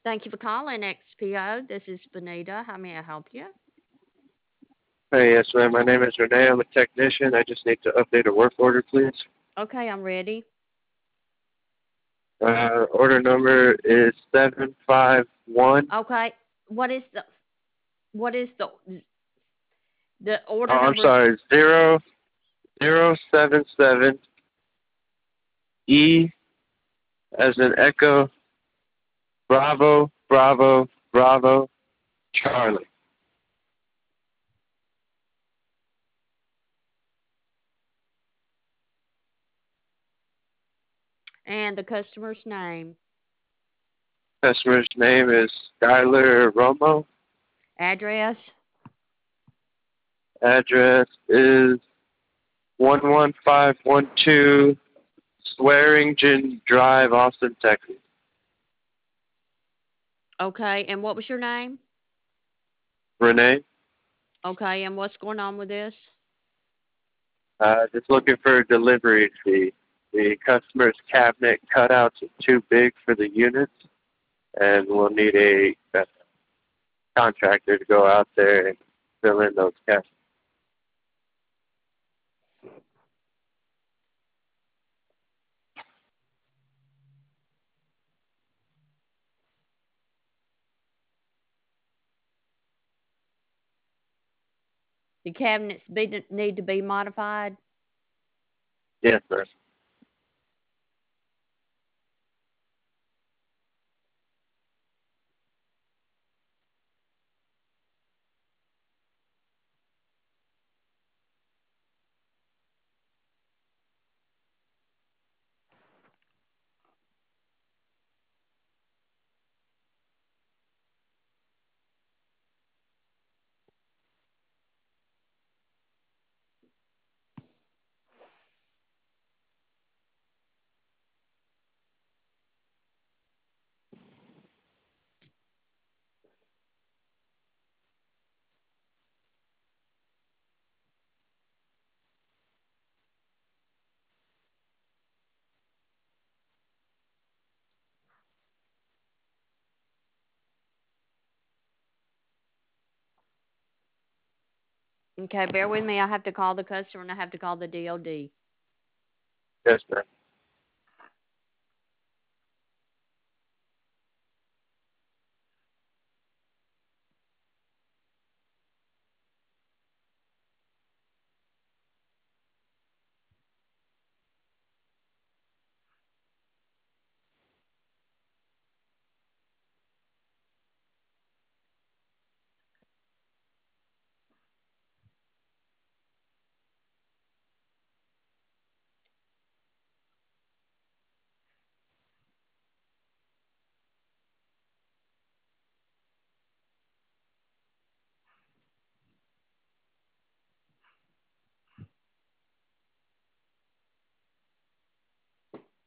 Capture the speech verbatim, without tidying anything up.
Thank you for calling X P O. This is Benita. How may I help you? Hey, yes, ma'am. My name is Renee. I'm a technician. I just need to update a work order, please. Okay, I'm ready. Uh, order number is seven five one. Okay, what is the what is the the Oh, order I'm number? sorry, zero zero seven seven E as in Echo, Bravo, Bravo, Bravo, Charlie. And the customer's name, Customer's name is Skylar Romo. address. Address is one one five one two Swearingen Drive, Austin, Texas. Okay, and what was your name? Renee. Okay, and what's going on with this? Uh, just looking for a delivery fee. The customer's cabinet cutouts are too big for the units, and we'll need a, a contractor to go out there and fill in those cabinets. The cabinets be, need to be modified. Yes, sir. Okay, bear with me. I have to call the customer and I have to call the D O D. Yes, sir.